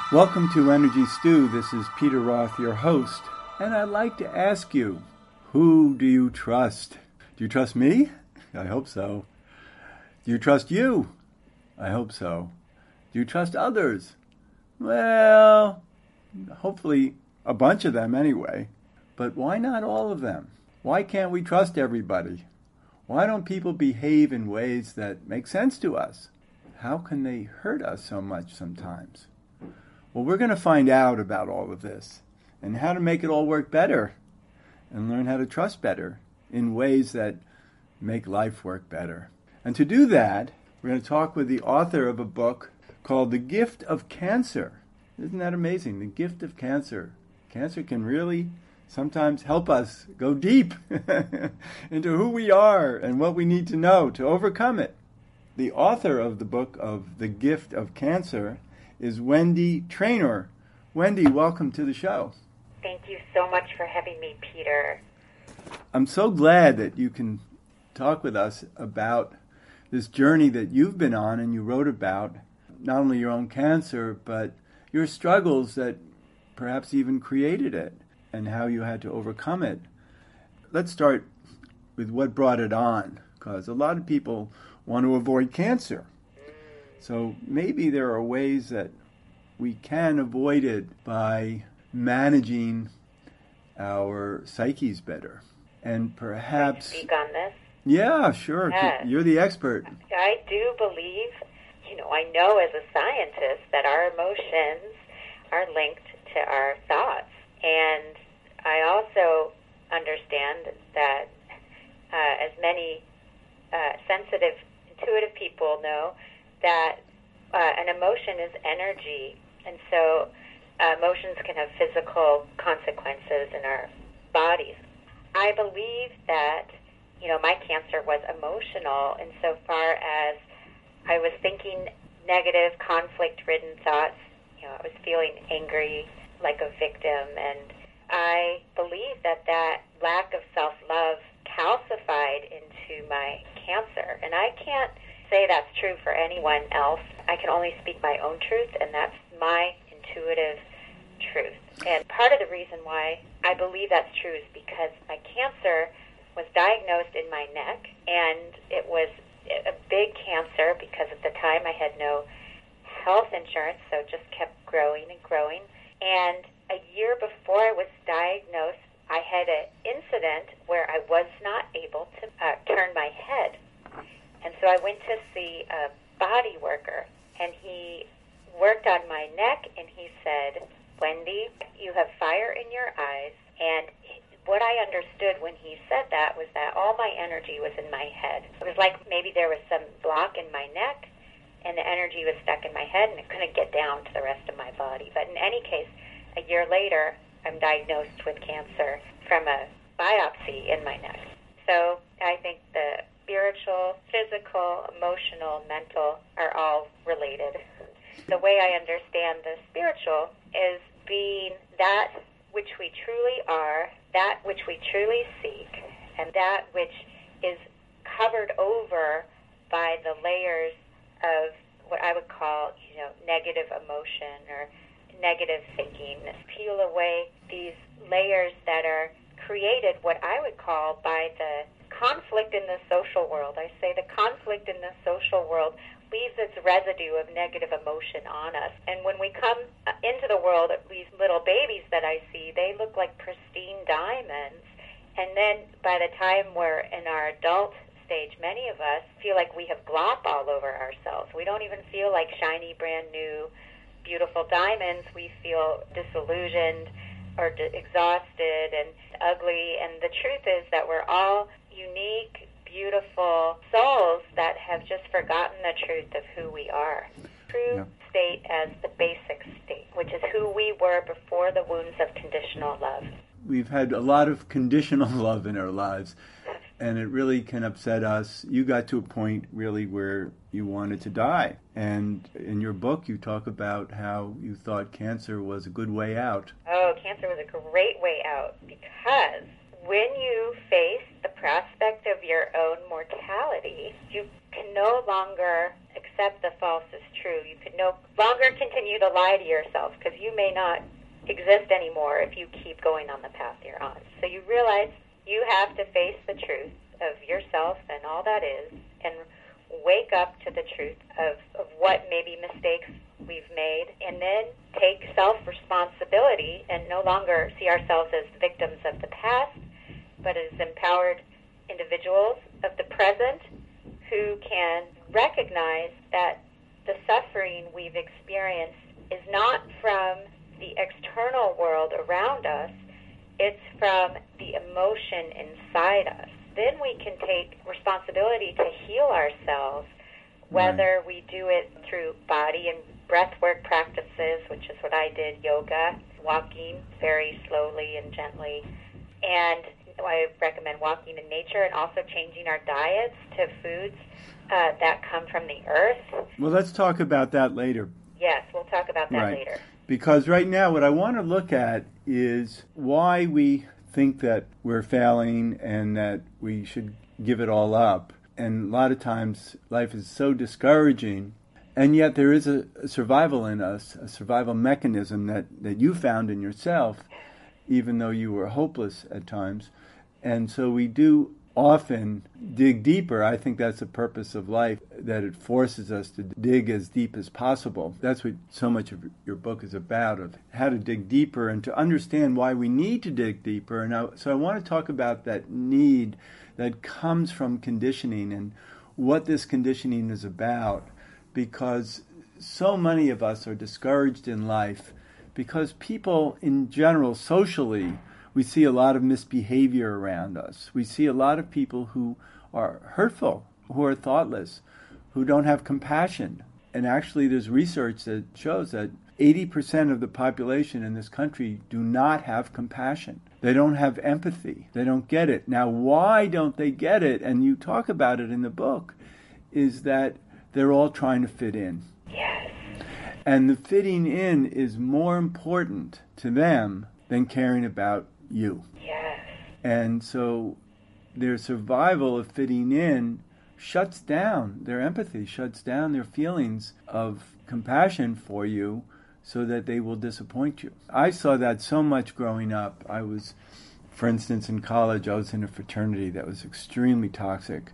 Welcome to Energy Stew. This is Peter Roth, your host, and I'd like to ask you, who do you trust? Do you trust me? I hope so. Do you trust you? I hope so. Do you trust others? Well, hopefully a bunch of them anyway. But why not all of them? Why can't we trust everybody? Why don't people behave in ways that make sense to us? How can they hurt us so much sometimes? Well, we're going to find out about all of this and how to make it all work better and learn how to trust better in ways that make life work better. And to do that, we're going to talk with the author of a book called The Gift of Cancer. Isn't that amazing? The Gift of Cancer. Cancer can really sometimes help us go deep into who we are and what we need to know to overcome it. The author of the book of The Gift of Cancer is Wendy Traynor. Wendy, welcome to the show. Thank you so much for having me, Peter. I'm so glad that you can talk with us about this journey that you've been on and you wrote about, not only your own cancer, but your struggles that perhaps even created it and how you had to overcome it. Let's start with what brought it on, because a lot of people want to avoid cancer. So maybe there are ways that we can avoid it by managing our psyches better. And perhaps... Can I speak on this? Yeah, sure. Yes. You're the expert. I do believe, I know as a scientist that our emotions are linked to our thoughts. And I also understand that as many sensitive, intuitive people know, that an emotion is energy, and so emotions can have physical consequences in our bodies. I believe that, my cancer was emotional insofar as I was thinking negative, conflict-ridden thoughts. I was feeling angry like a victim, and I believe that lack of self-love calcified into my cancer, and I can't say that's true for anyone else. I can only speak my own truth, and that's my intuitive truth. And part of the reason why I believe that's true is because my cancer was diagnosed in my neck, and it was a big cancer because at the time I had no health insurance, so it just kept growing and growing. And a year before I was diagnosed, I had an incident where I was not able to turn my head. And so I went to see a body worker, and he worked on my neck, and he said, "Wendy, you have fire in your eyes." And what I understood when he said that was that all my energy was in my head. It was like maybe there was some block in my neck, and the energy was stuck in my head, and it couldn't get down to the rest of my body. But in any case, a year later, I'm diagnosed with cancer from a biopsy in my neck. So I think the spiritual, physical, emotional, mental are all related. The way I understand the spiritual is being that which we truly are, that which we truly seek, and that which is covered over by the layers of what I would call, negative emotion or negative thinking. Peel away these layers that are created, what I would call, by the conflict in the social world. I say the conflict in the social world leaves its residue of negative emotion on us. And when we come into the world, these little babies that I see, they look like pristine diamonds. And then by the time we're in our adult stage, many of us feel like we have glop all over ourselves. We don't even feel like shiny, brand new, beautiful diamonds. We feel disillusioned or exhausted and ugly. And the truth is that we're all unique, beautiful souls that have just forgotten the truth of who we are. True state as the basic state, which is who we were before the wounds of conditional love. We've had a lot of conditional love in our lives, and it really can upset us. You got to a point really where you wanted to die. And in your book, you talk about how you thought cancer was a good way out. Oh, cancer was a great way out, because when you face the prospect of your own mortality, you can no longer accept accept the false as true. You can no longer continue to lie to yourself because you may not exist anymore if you keep going on the path you're on. So you realize you have to face the truth of yourself and all that is, and wake up to the truth of what maybe mistakes we've made, and then take self-responsibility and no longer see ourselves as victims of the past, but as empowered individuals of the present who can recognize that the suffering we've experienced is not from the external world around us, it's from the emotion inside us. Then we can take responsibility to heal ourselves, whether we do it through body and breath work practices, which is what I did, yoga, walking very slowly and gently, and I recommend walking in nature, and also changing our diets to foods that come from the earth. Well, let's talk about that later. Yes, we'll talk about that later. Because right now what I want to look at is why we think that we're failing and that we should give it all up. And a lot of times life is so discouraging, and yet there is a survival in us, a survival mechanism that you found in yourself, even though you were hopeless at times. And so we do often dig deeper. I think that's the purpose of life, that it forces us to dig as deep as possible. That's what so much of your book is about, of how to dig deeper and to understand why we need to dig deeper. And so I want to talk about that need that comes from conditioning and what this conditioning is about, because so many of us are discouraged in life because people in general, socially, we see a lot of misbehavior around us. We see a lot of people who are hurtful, who are thoughtless, who don't have compassion. And actually there's research that shows that 80% of the population in this country do not have compassion. They don't have empathy. They don't get it. Now, why don't they get it? And you talk about it in the book, is that they're all trying to fit in. Yes. And the fitting in is more important to them than caring about you. Yes. And so their survival of fitting in shuts down their empathy, shuts down their feelings of compassion for you, so that they will disappoint you. I saw that so much growing up. I was, for instance, in college, I was in a fraternity that was extremely toxic,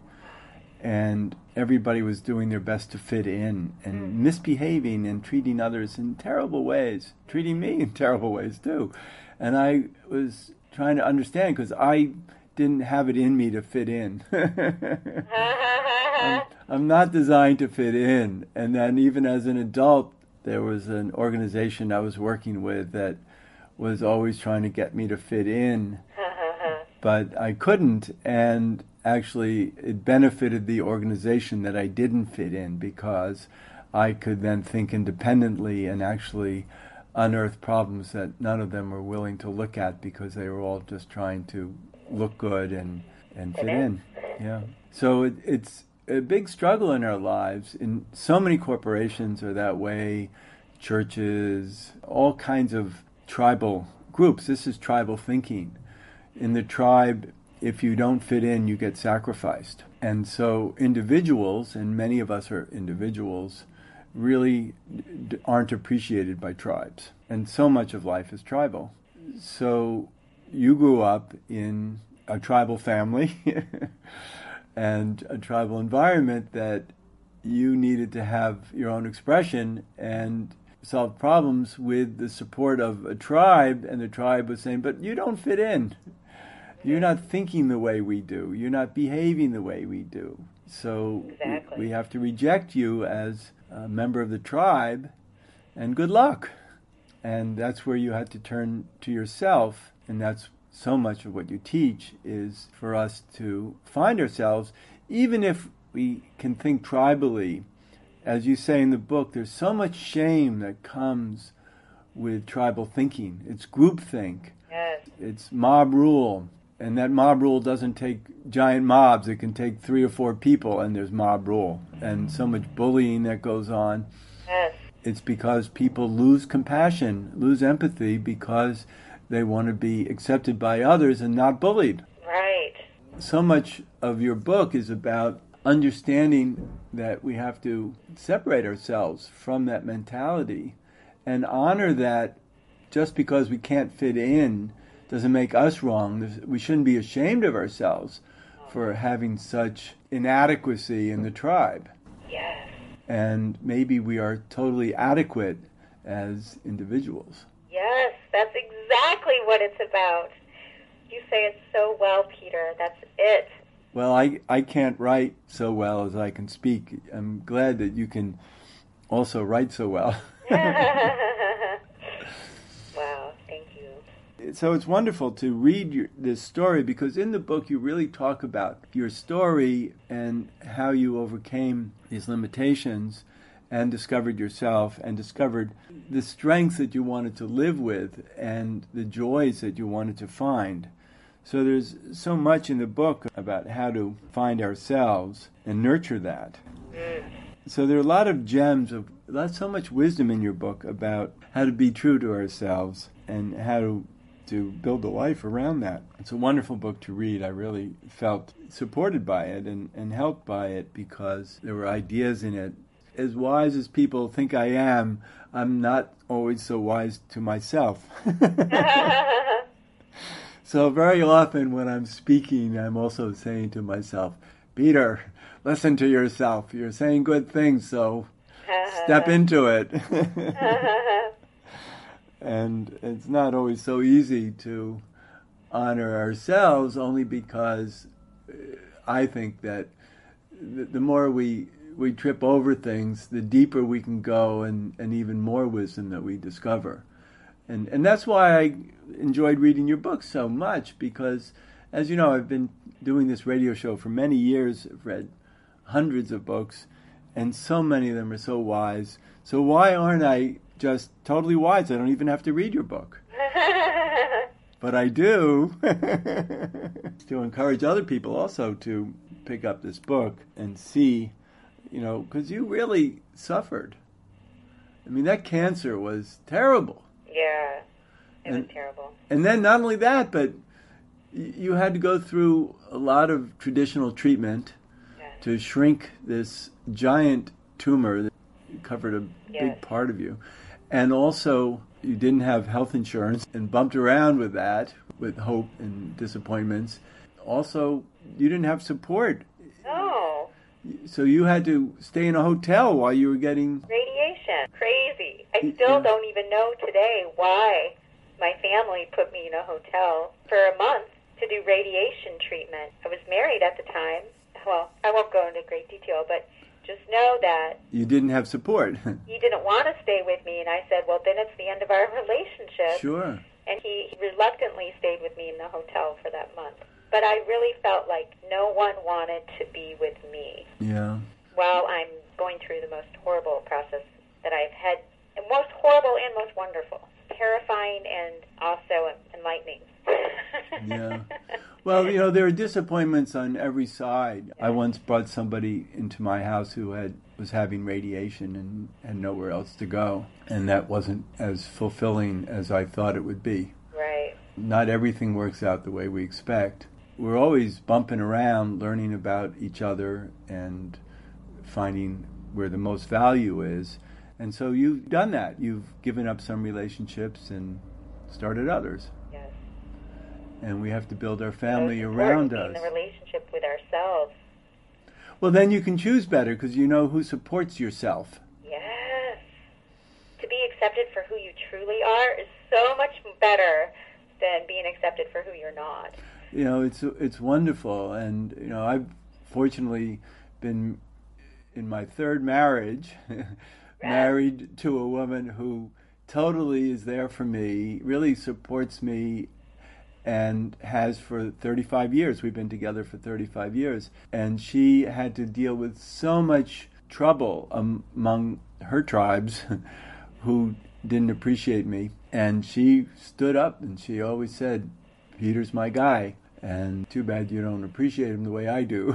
and everybody was doing their best to fit in and misbehaving and treating others in terrible ways, treating me in terrible ways too. And I was trying to understand, because I didn't have it in me to fit in. I'm not designed to fit in. And then even as an adult, there was an organization I was working with that was always trying to get me to fit in. But I couldn't, and actually it benefited the organization that I didn't fit in, because I could then think independently and actually unearth problems that none of them were willing to look at, because they were all just trying to look good and fit in. Yeah. So it's a big struggle in our lives. And so many corporations are that way, churches, all kinds of tribal groups. This is tribal thinking. In the tribe, if you don't fit in, you get sacrificed. And so individuals, and many of us are individuals, really aren't appreciated by tribes. And so much of life is tribal. So you grew up in a tribal family and a tribal environment that you needed to have your own expression and solve problems with the support of a tribe, and the tribe was saying, but you don't fit in. You're not thinking the way we do. You're not behaving the way we do. So we have to reject you as a member of the tribe, and good luck. And that's where you had to turn to yourself, and that's so much of what you teach, is for us to find ourselves, even if we can think tribally. As you say in the book, there's so much shame that comes with tribal thinking. It's groupthink. Yes. It's mob rule. And that mob rule doesn't take giant mobs. It can take 3 or 4 people, and there's mob rule. And so much bullying that goes on. Yes. It's because people lose compassion, lose empathy, because they want to be accepted by others and not bullied. Right. So much of your book is about understanding that we have to separate ourselves from that mentality and honor that just because we can't fit in doesn't make us wrong. We shouldn't be ashamed of ourselves for having such inadequacy in the tribe. Yes. And maybe we are totally adequate as individuals. Yes, that's exactly what it's about. You say it so well, Peter. That's it. Well, I can't write so well as I can speak. I'm glad that you can also write so well. Wow, thank you. So it's wonderful to read this story, because in the book you really talk about your story and how you overcame these limitations and discovered yourself and discovered the strengths that you wanted to live with and the joys that you wanted to find. So there's so much in the book about how to find ourselves and nurture that. So there are a lot of gems so much wisdom in your book about how to be true to ourselves and how to build a life around that. It's a wonderful book to read. I really felt supported by it and helped by it, because there were ideas in it. As wise as people think I am, I'm not always so wise to myself. So very often when I'm speaking, I'm also saying to myself, Peter, listen to yourself. You're saying good things, so step into it. And it's not always so easy to honor ourselves, only because I think that the more we trip over things, the deeper we can go and even more wisdom that we discover. And that's why I enjoyed reading your book so much, because, as you know, I've been doing this radio show for many years. I've read hundreds of books, and so many of them are so wise. So why aren't I just totally wise? I don't even have to read your book. But I do. To encourage other people also to pick up this book and see, because you really suffered. I mean, that cancer was terrible. Yeah, it was terrible. And then not only that, but you had to go through a lot of traditional treatment to shrink this giant tumor that covered a big part of you. And also, you didn't have health insurance and bumped around with that, with hope and disappointments. Also, you didn't have support. No. So you had to stay in a hotel while you were getting radiation. Crazy. I still don't even know today why my family put me in a hotel for a month to do radiation treatment. I was married at the time. Well, I won't go into great detail, but just know that you didn't have support. He didn't want to stay with me, and I said, well, then it's the end of our relationship. Sure. And he reluctantly stayed with me in the hotel for that month. But I really felt like no one wanted to be with me. Yeah. While I'm going through the most horrible process that I've had, most horrible and most wonderful, terrifying and also enlightening. Yeah. Well, there are disappointments on every side. I once brought somebody into my house who was having radiation and had nowhere else to go, and that wasn't as fulfilling as I thought it would be. Right. Not everything works out the way we expect. We're always bumping around, learning about each other and finding where the most value is. And so you've done that. You've given up some relationships and started others. Yes. And we have to build our family around us. In the relationship with ourselves. Well, then you can choose better because you know who supports yourself. Yes. To be accepted for who you truly are is so much better than being accepted for who you're not. It's wonderful. And, I've fortunately been in my third marriage, married to a woman who totally is there for me, really supports me, and has for 35 years. We've been together for 35 years. And she had to deal with so much trouble among her tribes who didn't appreciate me. And she stood up and she always said, Peter's my guy. And too bad you don't appreciate him the way I do.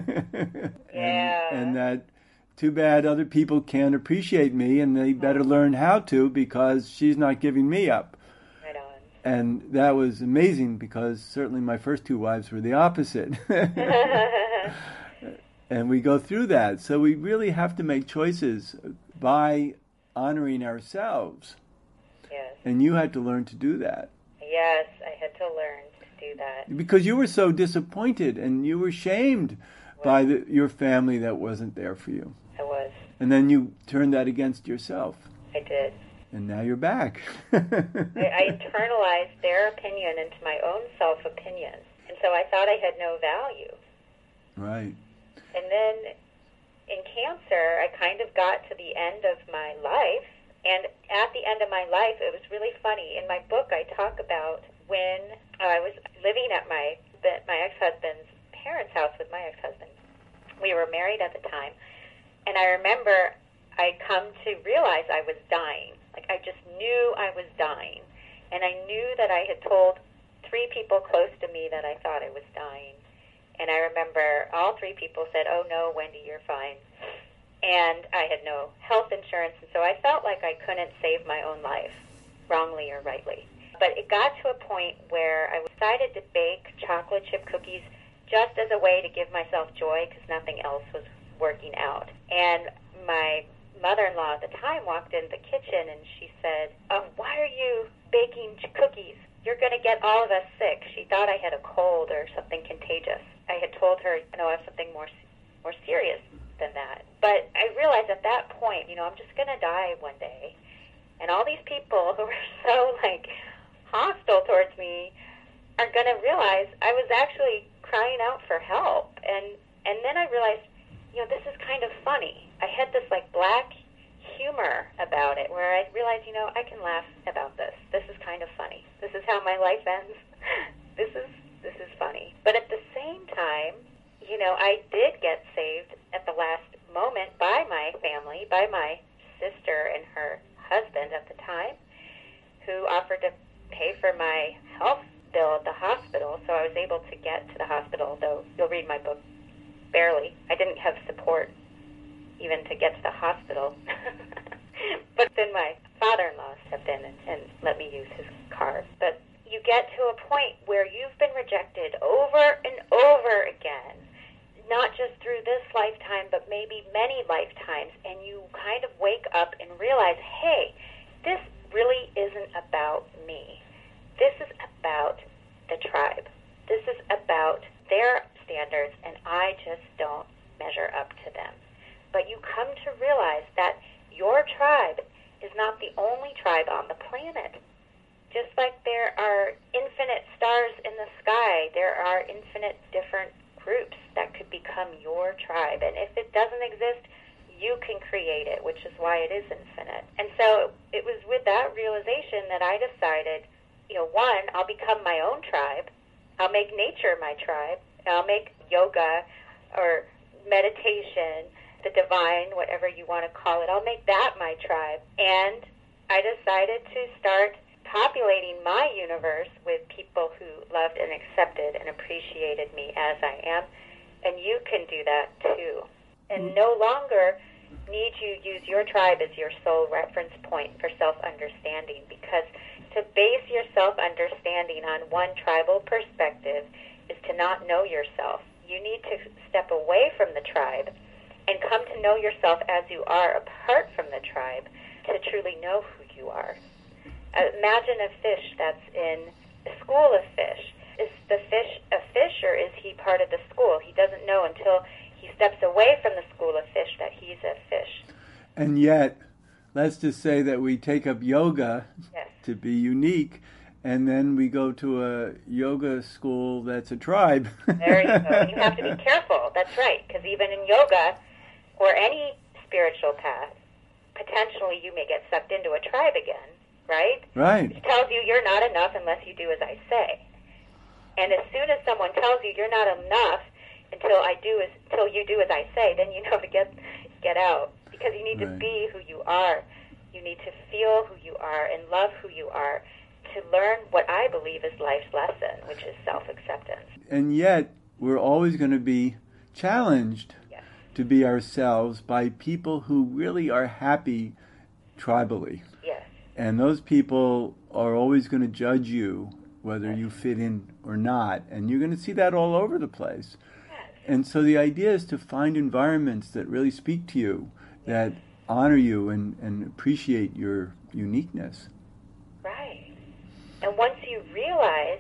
And that too bad other people can't appreciate me, and they better learn how to, because she's not giving me up. Right on. And that was amazing, because certainly my first two wives were the opposite. And we go through that. So we really have to make choices by honoring ourselves. Yes. And you had to learn to do that. Yes, I had to learn to do that. Because you were so disappointed and you were shamed by your family that wasn't there for you. I was. And then you turned that against yourself. I did. And now you're back. I internalized their opinion into my own self-opinion. And so I thought I had no value. Right. And then in cancer, I kind of got to the end of my life. And at the end of my life, it was really funny. In my book, I talk about when I was living at my ex-husband's parents' house with my ex-husband. We were married at the time. And I remember I'd come to realize I was dying. Like, I just knew I was dying. And I knew that I had told 3 people close to me that I thought I was dying. And I remember all 3 people said, "Oh, no, Wendy, you're fine." And I had no health insurance, and so I felt like I couldn't save my own life, wrongly or rightly. But it got to a point where I decided to bake chocolate chip cookies just as a way to give myself joy because nothing else was working out. And my mother-in-law at the time walked in the kitchen, and she said, "Why are you baking cookies? You're going to get all of us sick." She thought I had a cold or something contagious. I had told her, "No, I have something more serious than that." But I realized at that point, I'm just going to die one day. And all these people who were so, hostile towards me are going to realize I was actually crying out for help. And then I realized, this is kind of funny. I had this, black humor about it where I realized, I can laugh about this. This is kind of funny. This is how my life ends. This is funny. But at the same time, I did get saved at the last moment by my family, by my sister and her husband at the time, who offered to pay for my health bill at the hospital, so I was able to get to the hospital, though you'll read my book, barely. I didn't have support even to get to the hospital. But then my father-in-law stepped in and let me use his car. But you get to a point where you've been rejected over and over again, not just through this lifetime, but maybe many lifetimes, and you kind of wake up and realize, hey, this really isn't about me. This is about the tribe. This is about their standards, and I just don't measure up to them. But you come to realize that your tribe is not the only tribe on the planet. Just like there are infinite stars in the sky, there are infinite different groups that could become your tribe. And if it doesn't exist, you can create it, which is why it is infinite. And so it was with that realization that I decided, one, I'll become my own tribe. I'll make nature my tribe. I'll make yoga or meditation, the divine, whatever you want to call it, I'll make that my tribe. And I decided to start populating my universe with people who loved and accepted and appreciated me as I am. And you can do that too. And no longer need you use your tribe as your sole reference point for self-understanding, because to base your self-understanding on one tribal perspective is to not know yourself. You need to step away from the tribe and come to know yourself as you are apart from the tribe to truly know who you are. Imagine a fish that's in a school of fish. Is the fish a fish, or is he part of the school? He doesn't know until he steps away from the school of fish that he's a fish. And yet, let's just say that we take up yoga to be unique, and then we go to a yoga school that's a tribe. There you go. And you have to be careful. That's right, because even in yoga or any spiritual path, potentially you may get sucked into a tribe again, right? Right. It tells you you're not enough unless you do as I say. And as soon as someone tells you you're not enough until you do as I say, then you know to get out, because you need to be who you are. You need to feel who you are and love who you are to learn what I believe is life's lesson, which is self-acceptance. And yet, we're always going to be challenged to be ourselves by people who really are happy tribally. Yes. And those people are always going to judge you, whether you fit in or not. And you're going to see that all over the place. Yes. And so the idea is to find environments that really speak to you, that honor you and appreciate your uniqueness. Right. And once you realize,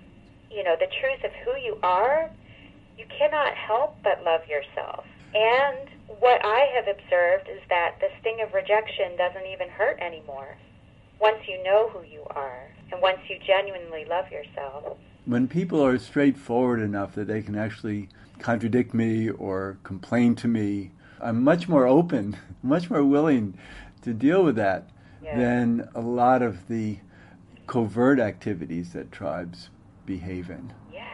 the truth of who you are, you cannot help but love yourself. And what I have observed is that the sting of rejection doesn't even hurt anymore once you know who you are and once you genuinely love yourself. When people are straightforward enough that they can actually contradict me or complain to me, I'm much more open, much more willing to deal with that than a lot of the covert activities that tribes behave in.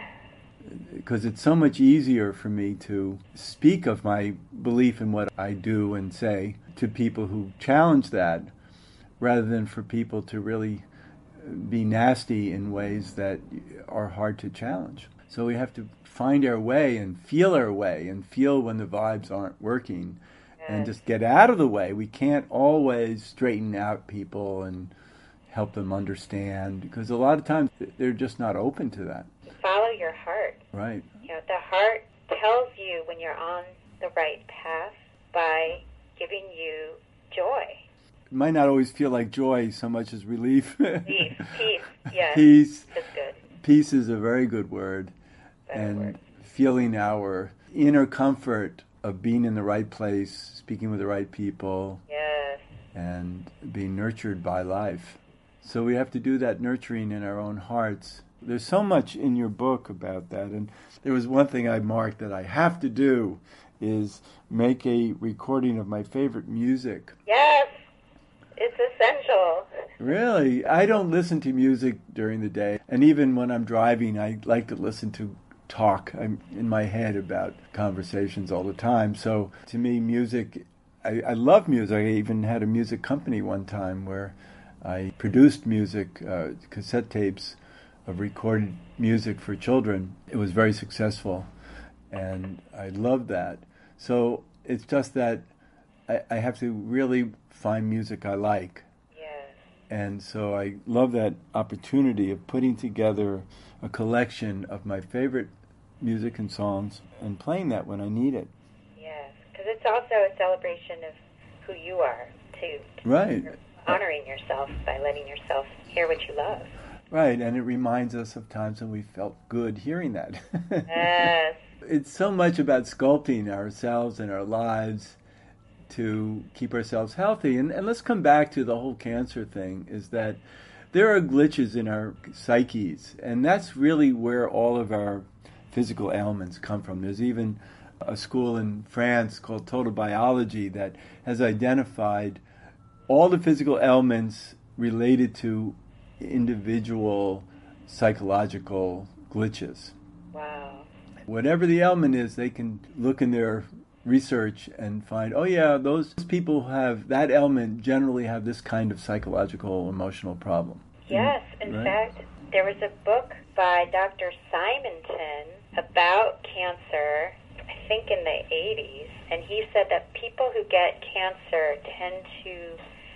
Because it's so much easier for me to speak of my belief in what I do and say to people who challenge that, rather than for people to really be nasty in ways that are hard to challenge. So we have to find our way and feel when the vibes aren't working and just get out of the way. We can't always straighten out people and help them understand, because a lot of times they're just not open to that. Follow your heart. Right. The heart tells you when you're on the right path by giving you joy. It might not always feel like joy so much as relief. Peace, yes. Peace. That's good. Peace is a very good word. Feeling our inner comfort of being in the right place, speaking with the right people. Yes. And being nurtured by life. So we have to do that nurturing in our own hearts. There's so much in your book about that. And there was one thing I marked that I have to do is make a recording of my favorite music. Yes. It's essential. Really? I don't listen to music during the day. And even when I'm driving, I like to listen to talk. I'm in my head about conversations all the time. So to me, music, I love music. I even had a music company one time where I produced music, cassette tapes of recorded music for children. It was very successful, and I loved that. So it's just that I have to really find music I like. Yes. And so I love that opportunity of putting together a collection of my favorite music and songs and playing that when I need it. Yes, because it's also a celebration of who you are, too. Right. You're honoring yourself by letting yourself hear what you love. Right, and it reminds us of times when we felt good hearing that. Yes. It's so much about sculpting ourselves and our lives to keep ourselves healthy. And let's come back to the whole cancer thing, is that there are glitches in our psyches, and that's really where all of our physical ailments come from. There's even a school in France called Total Biology that has identified all the physical ailments related to individual psychological glitches. Wow. Whatever the ailment is, they can look in their research and find, oh yeah, those people who have that ailment generally have this kind of psychological, emotional problem. Yes, in fact, there was a book by Dr. Simonton about cancer, I think in the 80s, and he said that people who get cancer tend to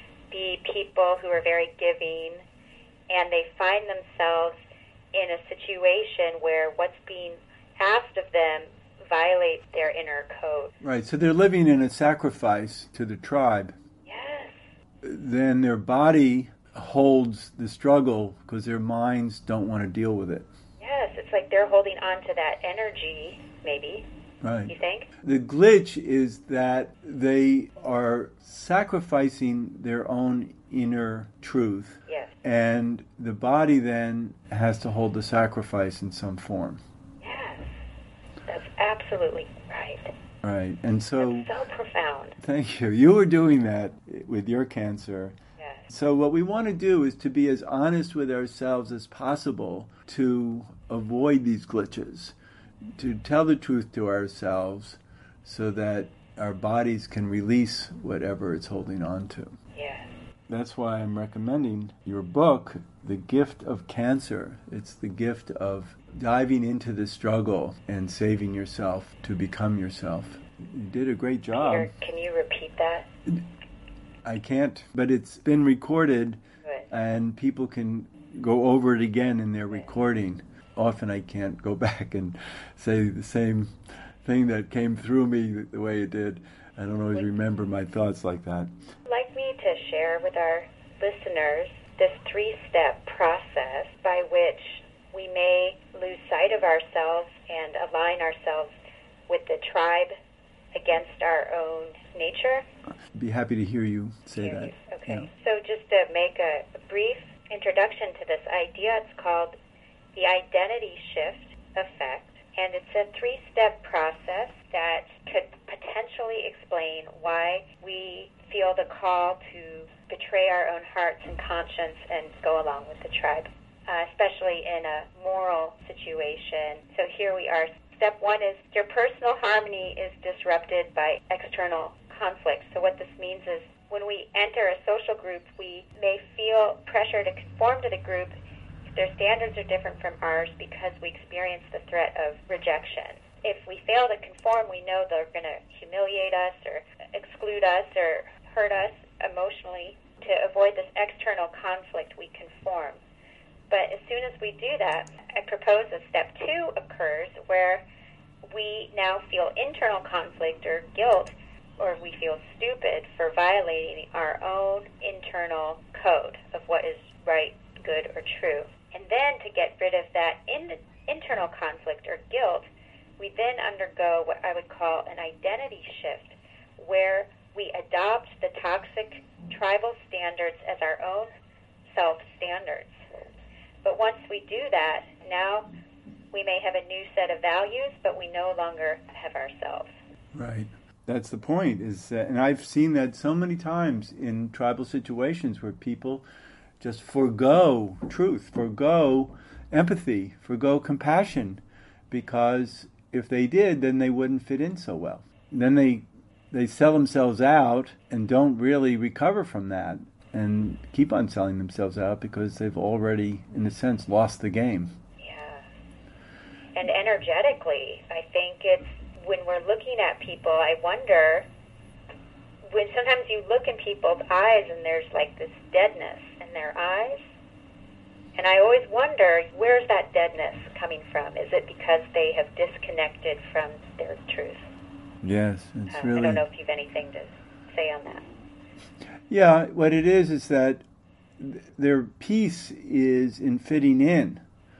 be people who are very giving, and they find themselves in a situation where what's being asked of them violates their inner code. Right, so they're living in a sacrifice to the tribe. Yes. Then their body holds the struggle because their minds don't want to deal with it. Yes, it's like they're holding on to that energy, maybe. Right. You think? The glitch is that they are sacrificing their own inner truth. Yes. And the body then has to hold the sacrifice in some form. Yes. That's absolutely right. Right. And so... That's so profound. Thank you. You were doing that with your cancer. Yes. So what we want to do is to be as honest with ourselves as possible to avoid these glitches, to tell the truth to ourselves so that our bodies can release whatever it's holding on to. Yes. That's why I'm recommending your book, The Gift of Cancer. It's the gift of diving into the struggle and saving yourself to become yourself. You did a great job. Peter, can you repeat that? I can't, but it's been recorded. Good. And people can go over it again in their recording. Often I can't go back and say the same thing that came through me the way it did. I don't always remember my thoughts like that. I'd like me to share with our listeners this 3-step process by which we may lose sight of ourselves and align ourselves with the tribe against our own nature. I'd be happy to hear you say that. Okay. Yeah. So just to make a brief introduction to this idea, it's called the identity shift effect, and it's a 3-step process that could potentially explain why we feel the call to betray our own hearts and conscience and go along with the tribe, especially in a moral situation. So here we are. Step 1 is your personal harmony is disrupted by external conflict. So what this means is when we enter a social group, we may feel pressure to conform to the group if their standards are different from ours because we experience the threat of rejection. If we fail to conform, we know they're going to humiliate us or exclude us or hurt us emotionally. To avoid this external conflict, we conform. But as soon as we do that, I propose that step 2 occurs where we now feel internal conflict or guilt, or we feel stupid for violating our own internal code of what is right, good, or true. And then to get rid of that internal conflict or guilt, we then undergo what I would call an identity shift, where we adopt the toxic tribal standards as our own self-standards. But once we do that, now we may have a new set of values, but we no longer have ourselves. Right. That's the point. And I've seen that so many times in tribal situations where people just forgo truth, forgo empathy, forgo compassion, because if they did, then they wouldn't fit in so well. Then they sell themselves out and don't really recover from that and keep on selling themselves out because they've already, in a sense, lost the game. Yeah. And energetically, I think it's when we're looking at people, I wonder, when sometimes you look in people's eyes and there's like this deadness in their eyes, and I always wonder, where's that deadness coming from? Is it because they have disconnected from their truth? Yes, it's really... I don't know if you have anything to say on that. Yeah, what it is that their peace is in fitting in.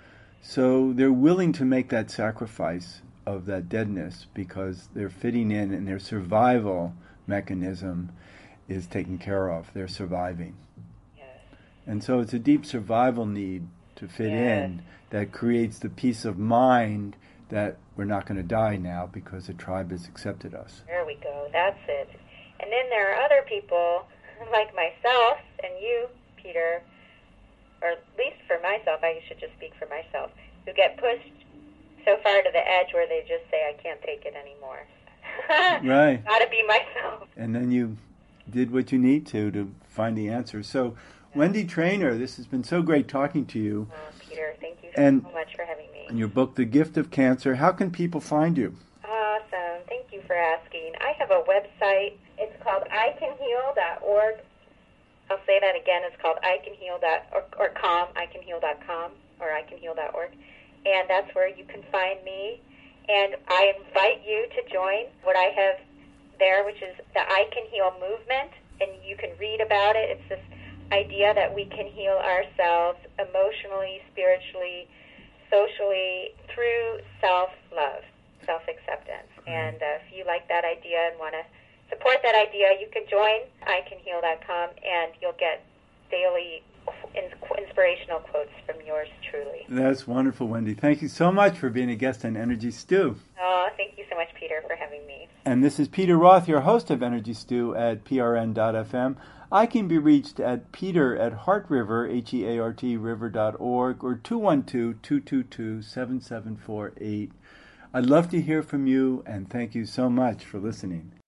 So they're willing to make that sacrifice of that deadness because they're fitting in and their survival mechanism is taken care of. They're surviving. Yes. And so it's a deep survival need to fit Yes. in that creates the peace of mind that we're not going to die now because the tribe has accepted us. There we go. That's it. And then there are other people like myself and you, Peter, or at least for myself, I should just speak for myself, who get pushed so far to the edge where they just say, I can't take it anymore. Right. Gotta be myself. And then you did what you need to find the answer. So, Wendy Traynor, this has been so great talking to you. Oh, Peter, thank you And- so much for having me. In your book, The Gift of Cancer, how can people find you? Awesome. Thank you for asking. I have a website. It's called icanheal.org. I'll say that again. It's called icanheal.com or icanheal.org. And that's where you can find me. And I invite you to join what I have there, which is the I Can Heal movement. And you can read about it. It's this idea that we can heal ourselves emotionally, spiritually, socially, through self-love, self-acceptance. And if you like that idea and want to support that idea, you can join icanheal.com and you'll get daily inspirational quotes from yours truly. That's wonderful, Wendy. Thank you so much for being a guest on Energy Stew. Oh, thank you so much, Peter, for having me. And this is Peter Roth, your host of Energy Stew at prn.fm. I can be reached at peter@heartriver, H-E-A-R-T, river.org, or 212-222-7748. I'd love to hear from you, and thank you so much for listening.